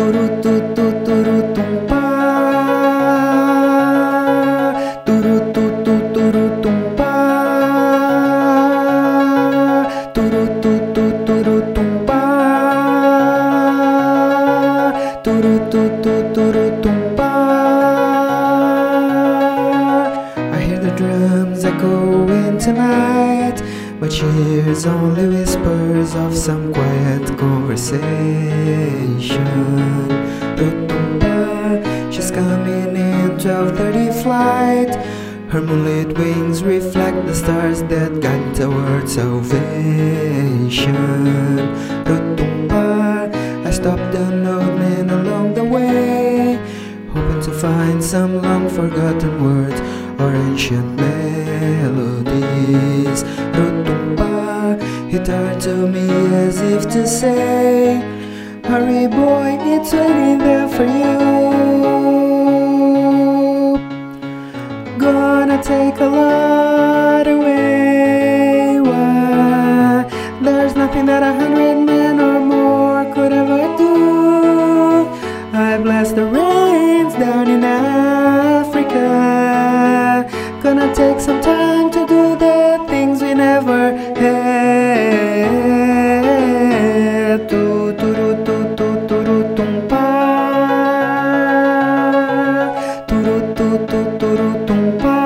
turu tu tu turu tumpa, turu tu tu turu tumpa, turu tu tu turu tumpa, turu tu tu turu tumpa. I hear the drums echoing tonight, but she hears only whispers of some quiet conversation. Rutumba, she's coming in 12:30 flight. Her moonlit wings reflect the stars that guide towards salvation. Rutumba, I stopped an old man along the way, hoping to find some long forgotten words or ancient melodies. Rutumba, he turned to me as if to say, hurry boy, it's waiting there for you. Gonna take a lot away. Why? There's nothing that 100 men or more could ever do. I bless the rains down in Africa. Gonna take some time to do the things we never had. Turu tu tu turu tumpa, turu tu tu turu tumpa.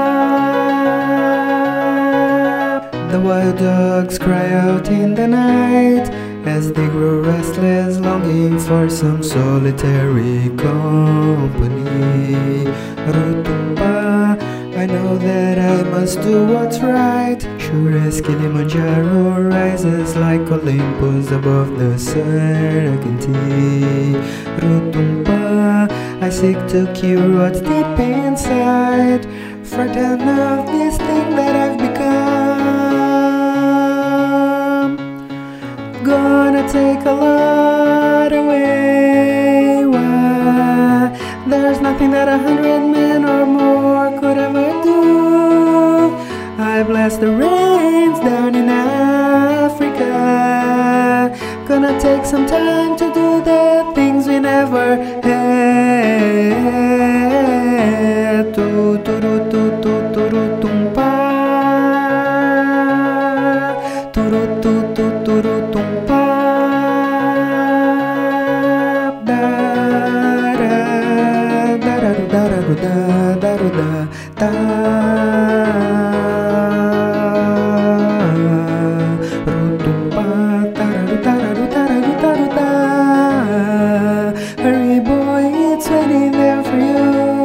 The wild dogs cry out in the night as they grow restless, longing for some solitary company. Rutumba, I know that I must do what's right. Sure as Kilimanjaro rises like Olympus above the Serengeti. Rutumba, I seek to cure what's deep inside, frightened of this thing that I've become. Gonna take a lot away. Why? There's nothing that 100 men or more could ever do. I bless the rains down in Africa. Gonna take some time to do the things we never had. Turu tu tu turu tumpa, turu tu tu turu tumpa. Da da da da da da da da da. Rutumpa, tararu tararu tararu tararu da. Hurry boy, it's waiting there for you.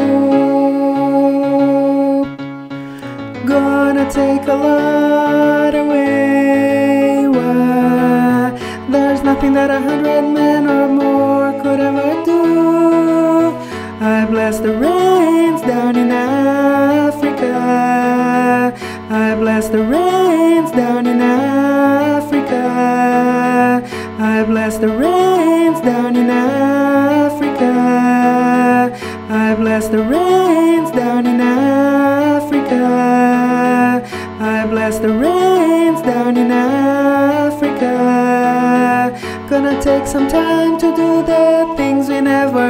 Gonna take a lot away. Why? There's nothing that 100 men or more could ever do. I bless the rains down in Africa. I bless the rains down in Africa. I bless the rains down in Africa. I bless the rains down in Africa. I bless the rains down in Africa. Gonna take some time to do the things we never